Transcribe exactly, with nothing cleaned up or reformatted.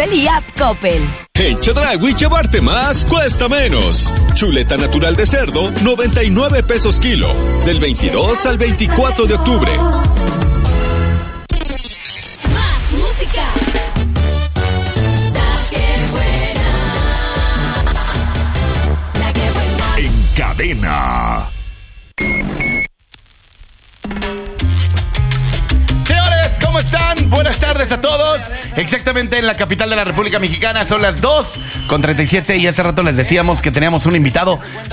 Coppel y App Coppel. En Chedraui llevarte más cuesta menos. Chuleta natural de cerdo, noventa y nueve pesos kilo. Del veintidós al veinticuatro de octubre. Más música. La que buena. La que buena. En cadena. ¿Cómo están? Buenas tardes a todos. Exactamente en la capital de la República Mexicana son las dos con treinta y siete y hace rato les decíamos que teníamos un invitado